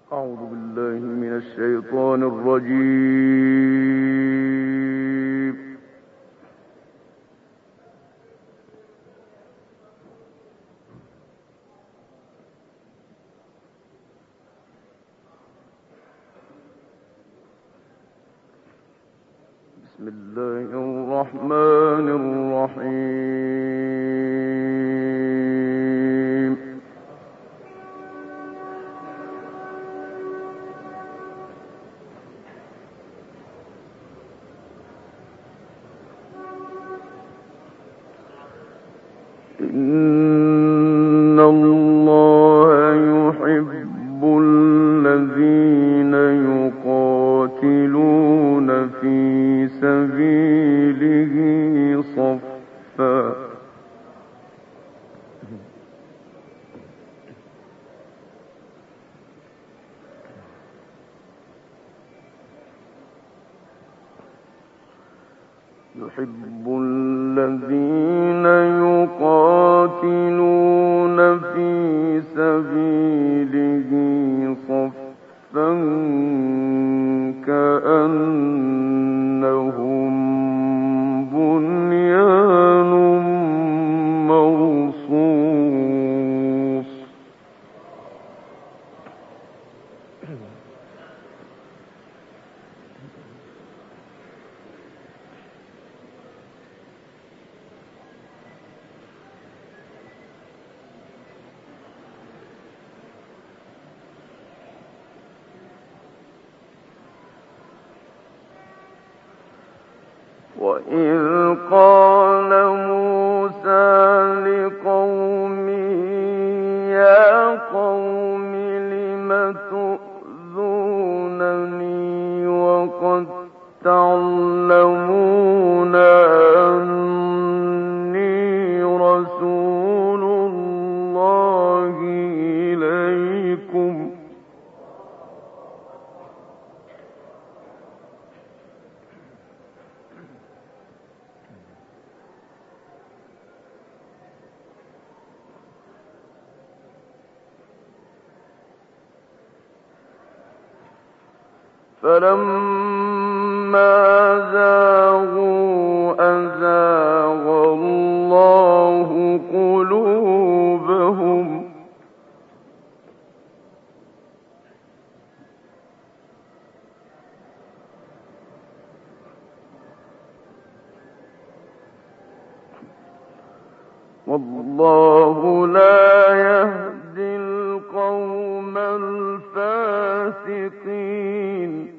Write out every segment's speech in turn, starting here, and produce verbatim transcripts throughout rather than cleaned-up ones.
أعوذ بالله من الشيطان الرجيم. بسم الله الرحمن الرحيم. إن الله يحب الذين يقاتلون في سبيله صفا يحب الذين يقاتلون في سبيله صفا كأنهم بنيان مرصوص. وإذ قال موسى لقومه يا قوم لم تؤذونني وقد تعلمون أني رسول الله إليكم فلما زاغوا أزاغ الله قلوبهم والله لا يهدي القوم الفاسقين.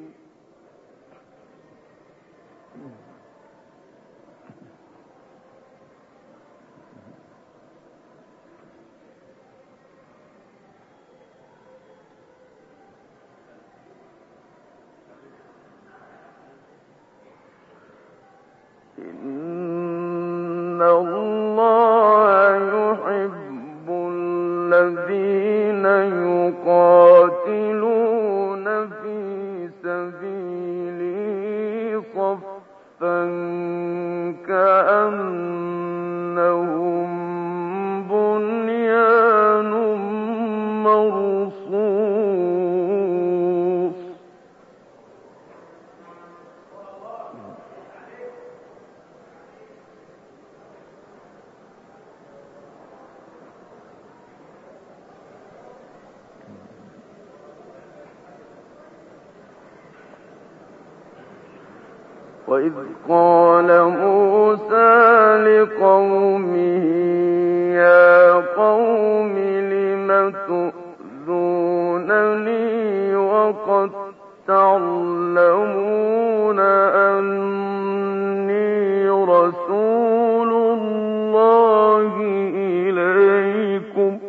إن الله يحب الذين يقاتلون في سبيله صفا كأنهم بنيان مرصوص. وإذ قال موسى لقومه يا قوم لم تؤذونني وقد تعلمون أني رسول الله إليكم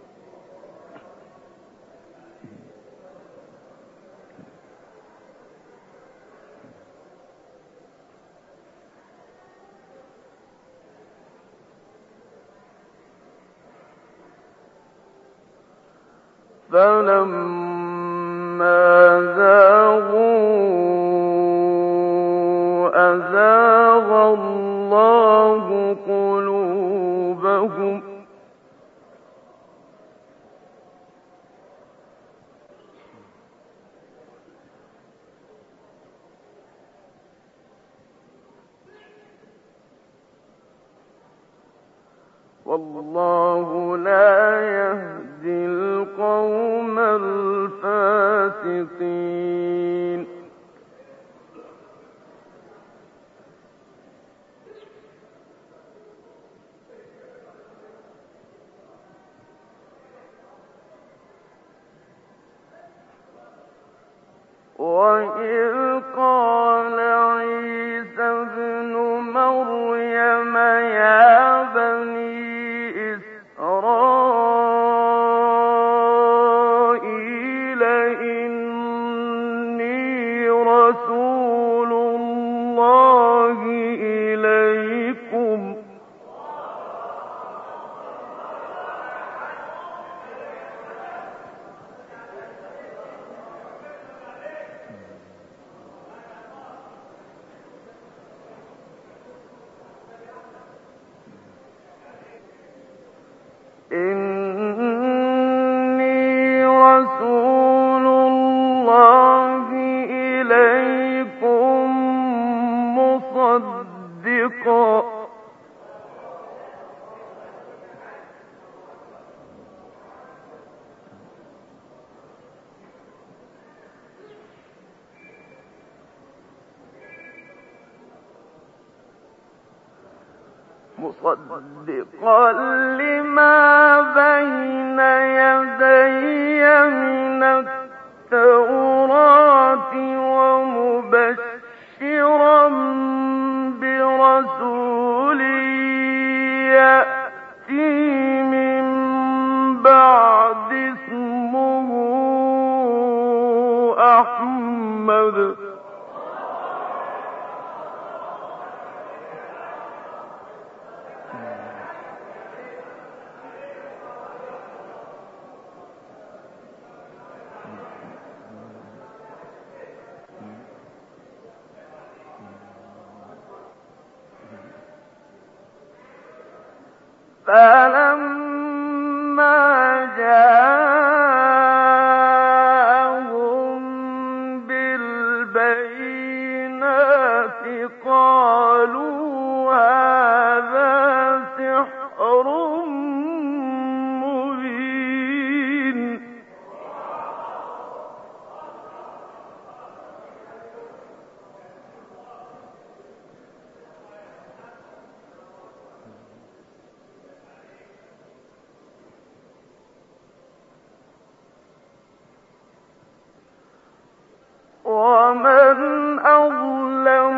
فلما زاغوا أزاغ الله قلوبهم والله لا يهدي القوم الفاسقين. وإذ قال عيسى ابن مريم يا بني إسرائيل إني رسول الله إليكم إني رسول الله إليكم مصدقا مصدقا لما بين يدي من التوراة ومبشرا برسول يأتي من بعد اسمه أحمد فلما جاءهم بالبينات قالوا هذا سحر مبين. ومن أظلم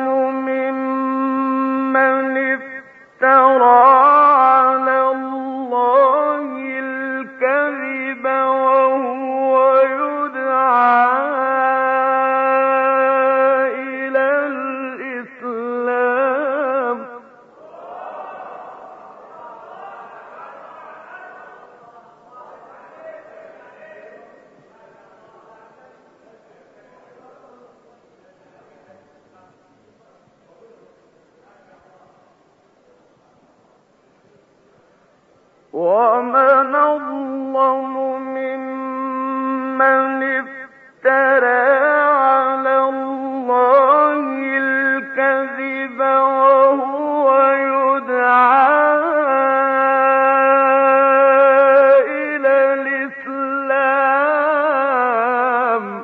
ممن افترى على الله الكذب وهو يدعى إلى الإسلام. ومن أظلم ممن افترى على الله الكذب وهو يدعى إلى الإسلام.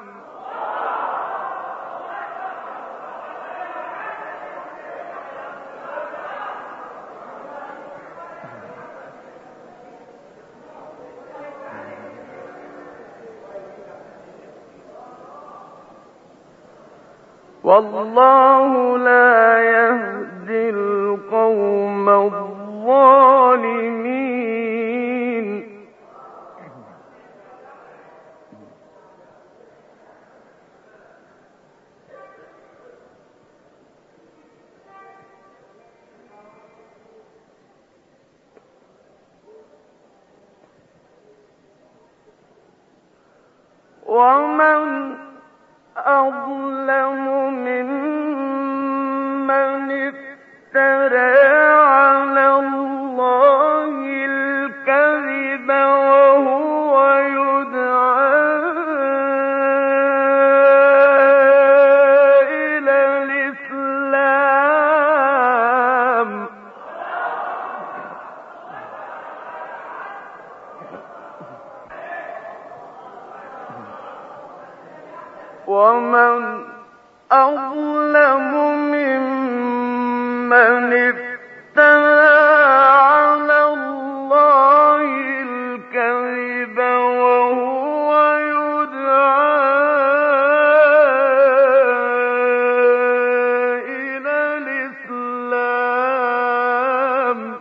والله لا يهدي القوم الظالمين. ومن أظلم ممن افترى على الله الكذب وهو يدعى إلى الإسلام. ومن أظلم ممن افترى على الله الكذب وهو يدعى إلى الإسلام.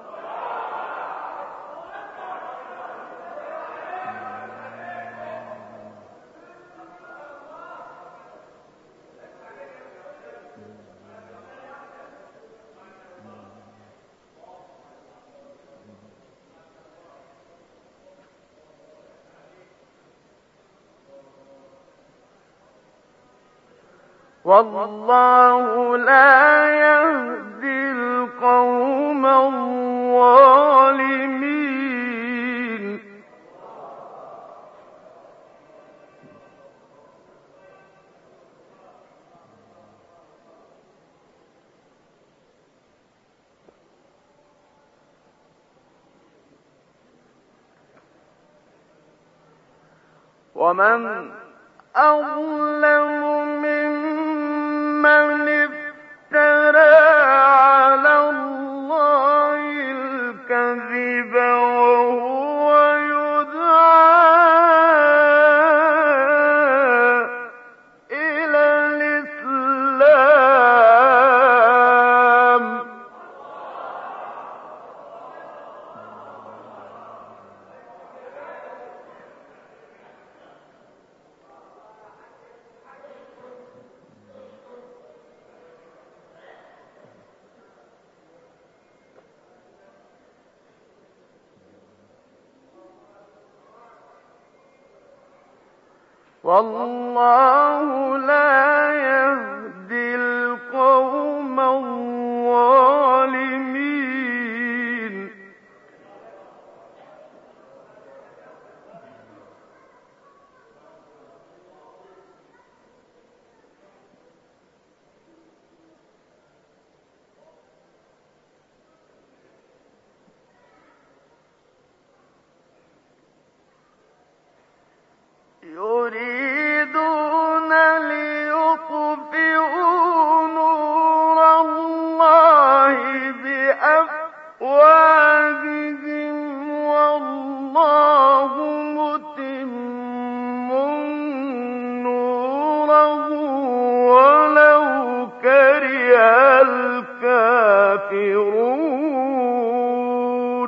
والله لا يهدي القوم الظالمين. ومن أظلم ممن افترى على الله الكذب وهو يدعى إلى الإسلام. والله لا يهدي القوم الظالمين. يريدون ليطفئوا نور الله بأفواههم والله متم نوره ولو كره الكافرون.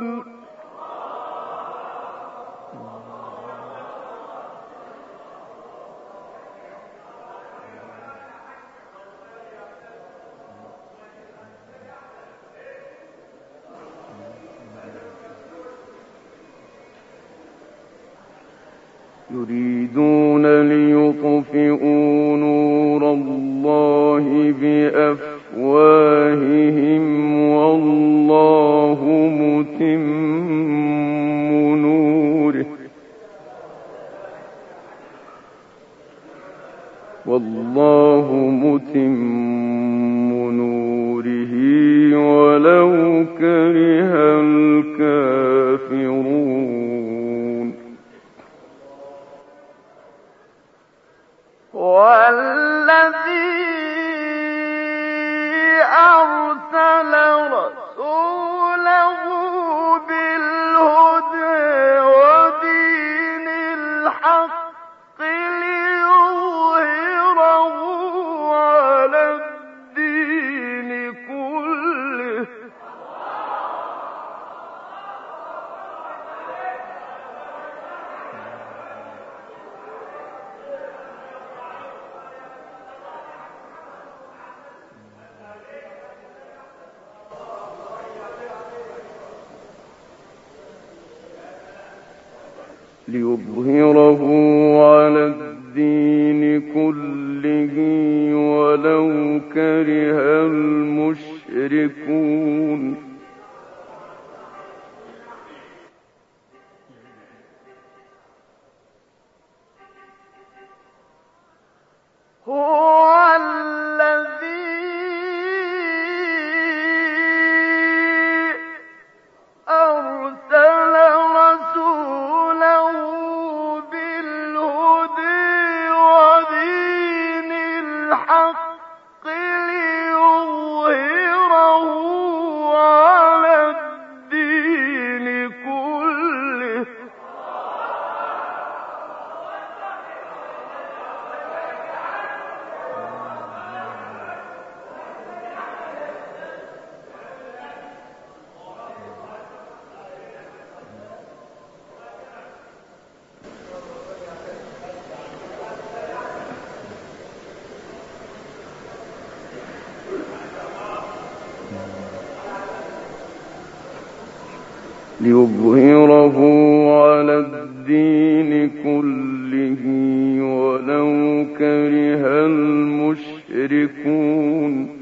يريدون ليطفئوا نور الله بأفواههم والله متم نوره والله متم نوره ولو كره الكافرون. والذي أرسل رسوله بالهدى ودين الحق ليظهره على الدين كله ليظهره على الدين كله ولو كره المشركون. هو الذي أرسل رسوله بالهدى ودين ليظهره على الدين كله ولو كره المشركون.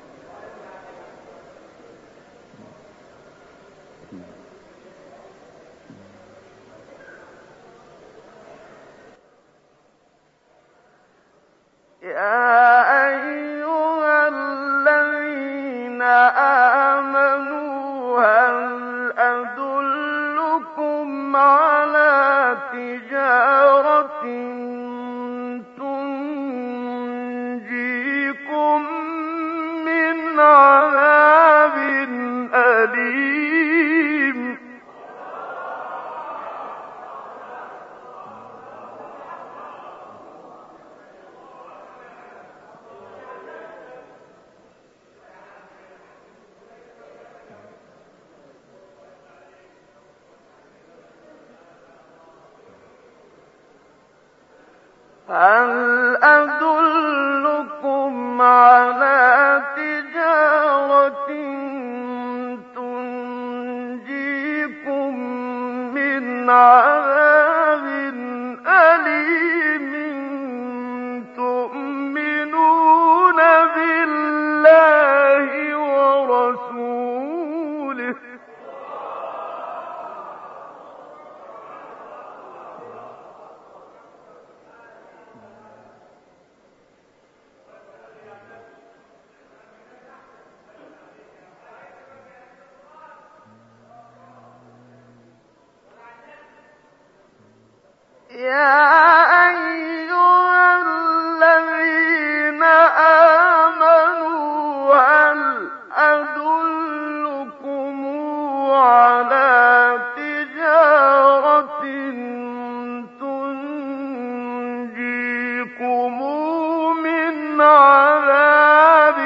هل أدلكم على تجارة تنجيكم من عذاب أليم تؤمنون بالله ورسوله يا أيها الذين آمنوا هل أدلكم على تجارة تنجيكم من عذاب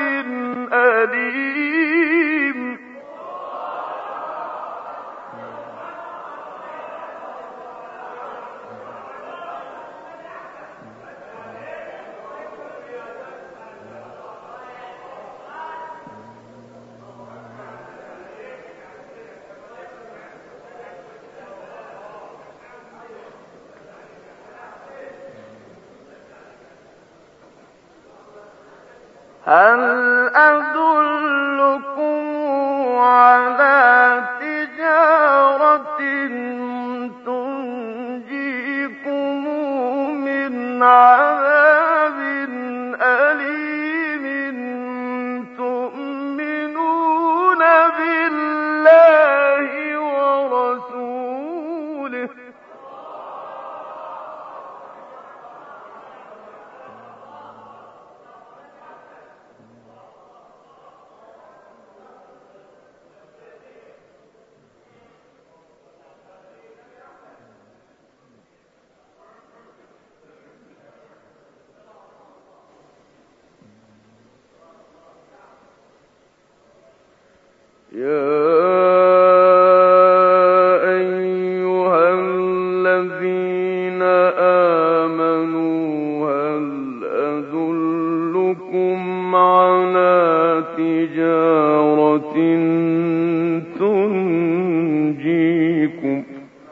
أليم هل أدلكم على تجارة تنجيكم من عذاب أليم تؤمنون بالله ورسوله يا أيها الذين آمنوا هل أدلكم على تجارة تنجيكم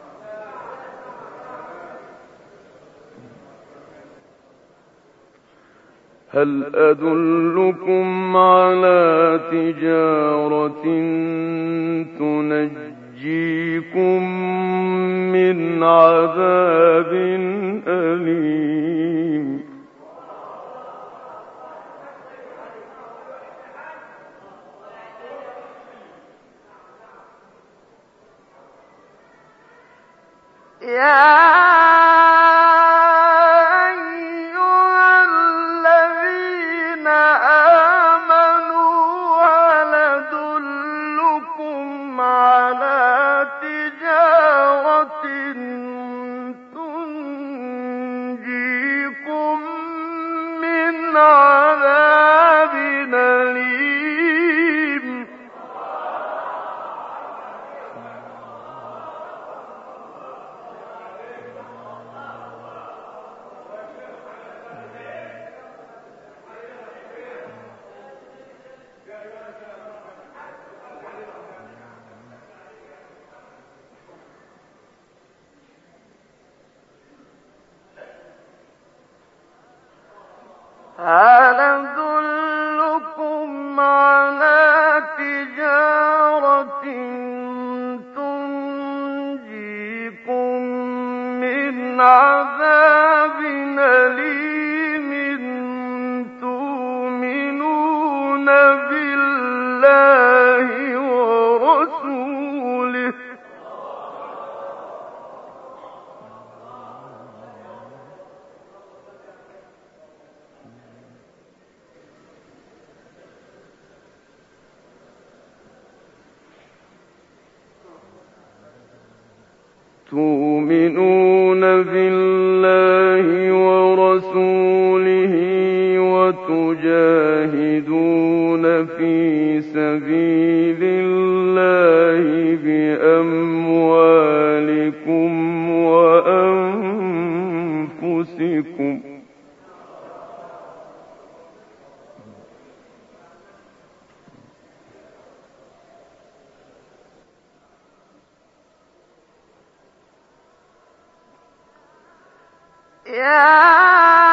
هل أدلكم على تجارة تنجيكم من عذاب أليم يا على تجارة تنجيكم هل أدلكم على تجارة تنجيكم من عذاب أليم تؤمنون بالله ورسوله تؤمنون بالله ورسوله وتجاهدون في سبيل الله بأموالكم وأنفسكم يا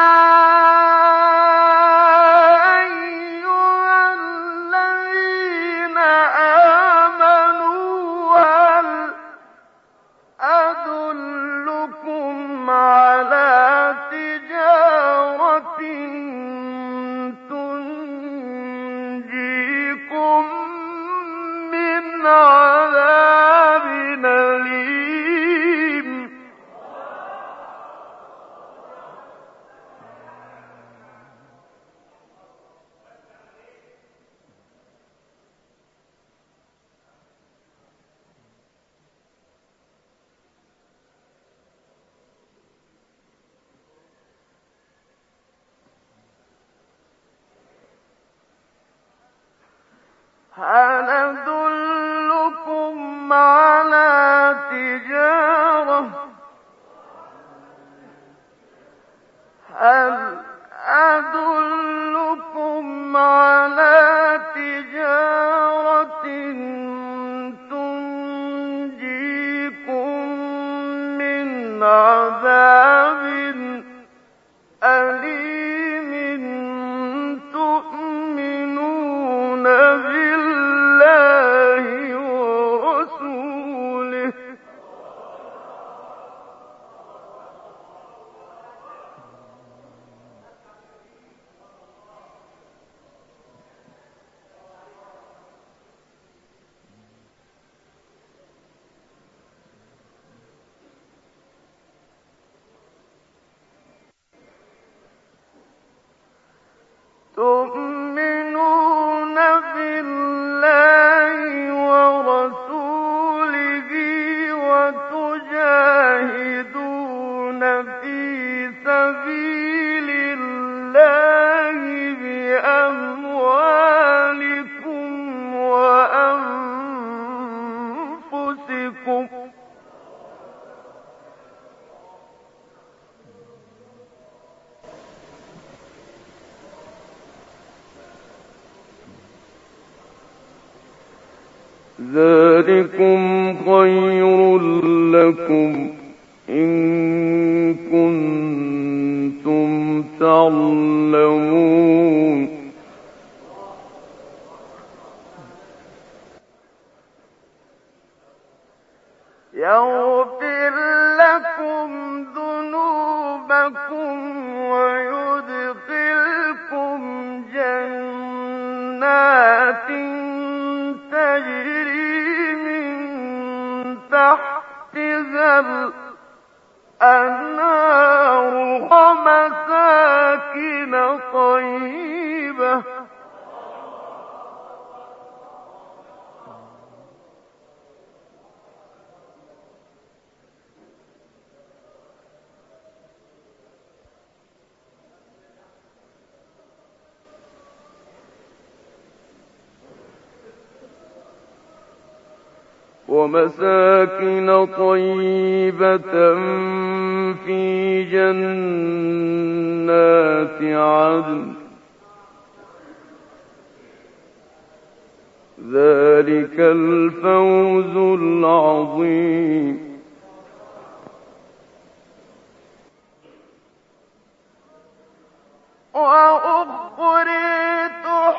أيها الذين آمنوا هل أدلكم على تجارة تنجيكم من عذاب أليم هل أدلكم على تجارة هل أدلكم على تجارة تنجيكم من عذاب أليم تؤمنون بالله ورسوله تؤمنون بالله ورسوله وتجاهدون في سبيل الله بأموالكم وأنفسكم ذلكم خير لكم إن كنتم تعلمون يغفر لكم ذنوبكم ويدخلكم جنات تجري من تحتها الأنهار ومساكن طيبة ومساكن طيبة في جنات عدن ذلك الفوز العظيم وأخرى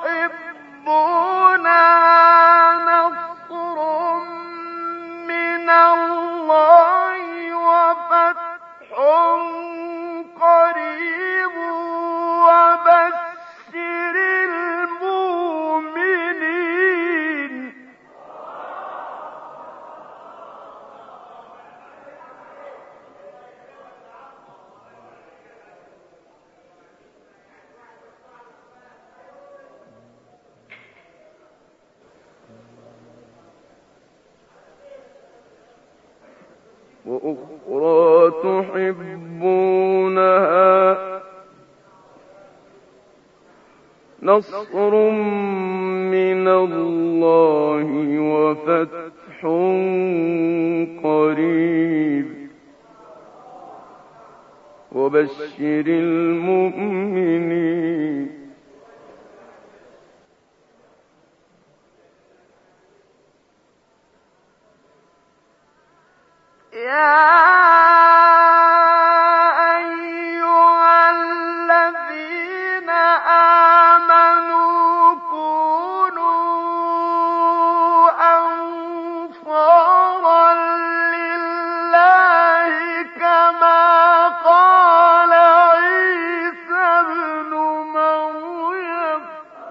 تحبونها نصر من الله وفتح قريب وبشر المؤمنين. وأخرى تحبونها نصر من الله وفتح قريب وبشر المؤمنين. يا أيها الذين آمنوا كونوا أنصارا لله كما قال عيسى ابن مريم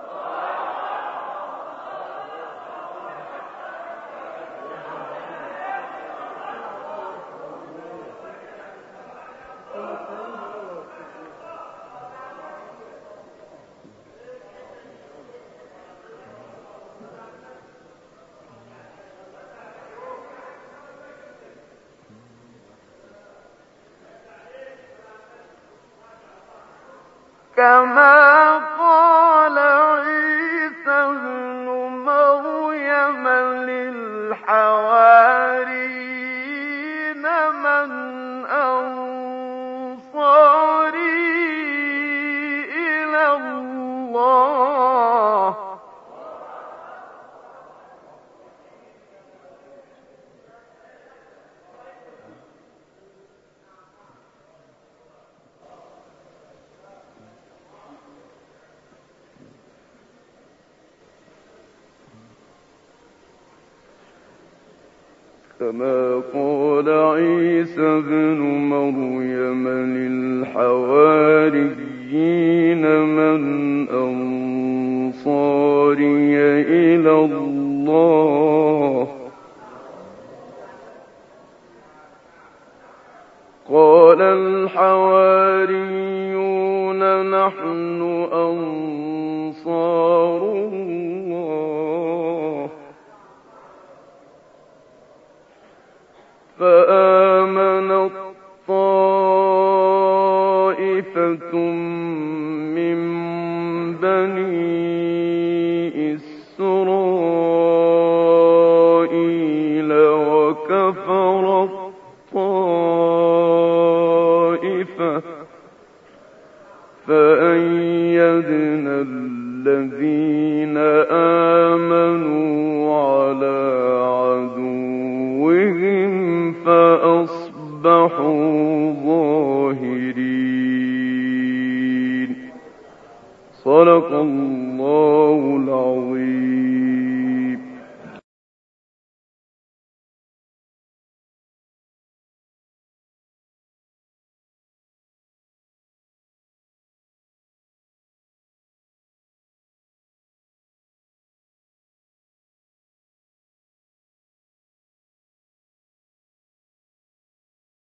كما قال عيسى ابن مريم للحواريين من أنصاري إلى الله كما قال عيسى ابن مريم للحواريين من أنصاري إلى الله قال الحواريون نحن أنصار الله فآمنت طائفة من بني إسرائيل وكفرت طائفة فأيدنا الذين آمنوا على عدوهم فأصبحوا ظاهرين. صدق الله العظيم.